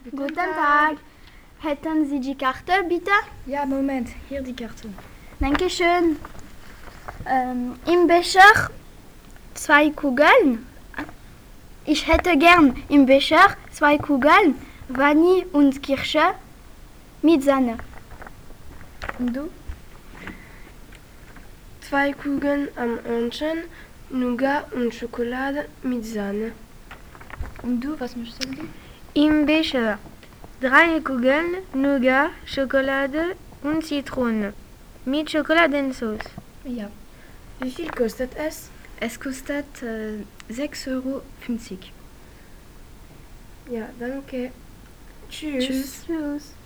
Guten Tag. Hätten Sie die Karte, bitte? Ja, Moment. Hier die Karte. Dankeschön. Im Becher 2 Kugeln. Ich hätte gern im Becher 2 Kugeln Vanille und Kirsche mit Sahne. Und du? 2 Kugeln am Hörnchen, Nougat und Schokolade mit Sahne. Und du, was möchtest du? Im Becher 3 Kugeln Nougat, Schokolade und Zitrone mit Schokoladensauce. Ja. Wie viel kostet es? Es kostet 6,50 €. Ja, danke. Tschüss. Tschüss. Tschüss.